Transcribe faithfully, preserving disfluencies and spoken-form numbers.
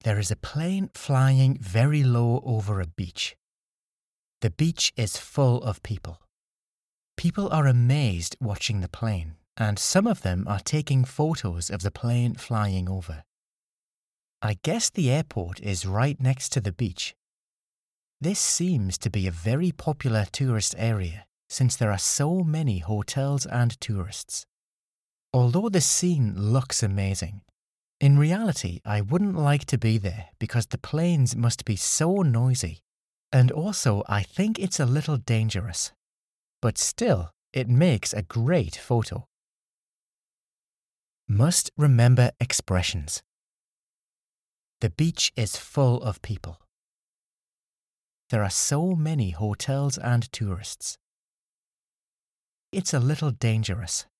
There is a plane flying very low over a beach. The beach is full of people. People are amazed watching the plane, and some of them are taking photos of the plane flying over. I guess the airport is right next to the beach. This seems to be a very popular tourist area since there are so many hotels and tourists. Although the scene looks amazing, in reality I wouldn't like to be there because the planes must be so noisy, and also I think it's a little dangerous. But still, it makes a great photo. Must remember expressions. The beach is full of people. There are so many hotels and tourists. It's a little dangerous.